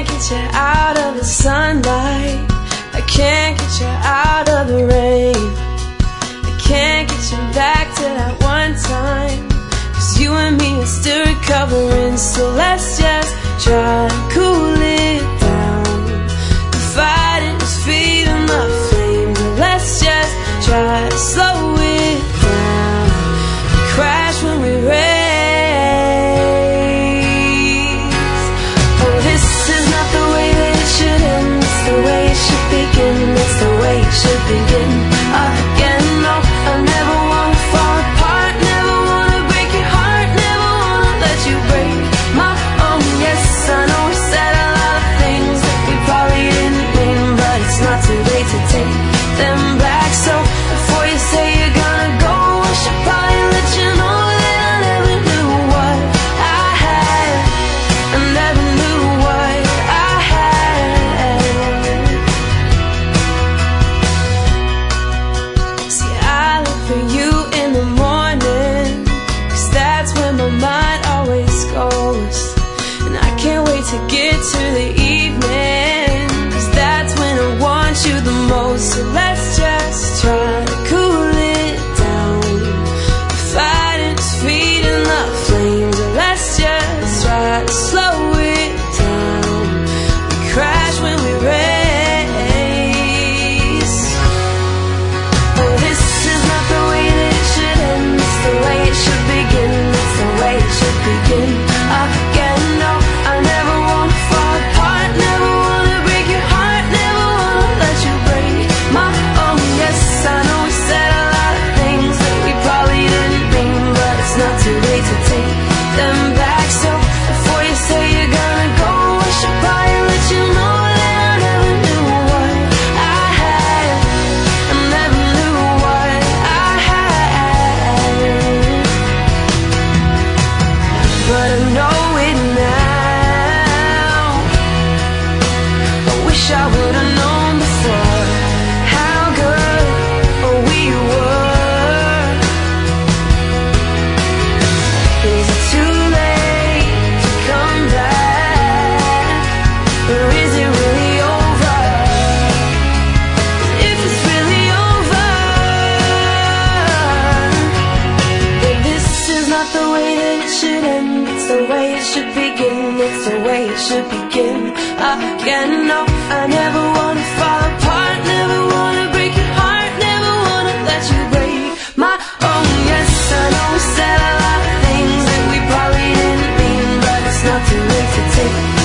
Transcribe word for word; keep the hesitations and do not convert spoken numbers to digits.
can't get you out of the sunlight, I can't get you out of the rain, I can't get you back to that one time, 'cause you and me are still recovering. So let's just try to cool it down. The fighting is feeding the flame, but let's just try to slow it down. We crash when we race. Oh, this is not the way that it should end. It's the way it should begin. It's the way it should begin again. No, I never wanna fall apart, never wanna break your heart, never wanna let you break my own. Yes, I know we said a lot of things that we probably didn't mean, but it's not too late to take them back. So before you say you're gonna go, I should probably let you know that I never knew what I had. I never knew what I had. See, I look for you in the morning, 'cause that's where my mind always goes. And I can't wait to get to the evening, 'cause that's when I want you the most. So let's just try to cool it down. The fighting's feeding the flames, so let's just try to slow it down. We crash when we race. Oh, this is not the way that it should end. It's the way it should begin. It's the way it should begin again. No, I never wanna fall apart, never wanna break your heart, never wanna let you break my own. Yes, I know we said a lot of things that we probably didn't mean, but it's not too late to take them back. So before you say you're gonna go, I should probably let you know that I never knew what I had. I never knew what I had, but I know it now. I wish I would've known before how good we were. Is it too late to come back, or is it really over? If it's really over, then this is not the way that it should end. It's the way it should begin. It's the way it should begin again. No, I never wanna fall apart, never wanna break your heart, never wanna let you break my own. Yes, I know we said a lot of things that we probably didn't mean, but it's not too late to take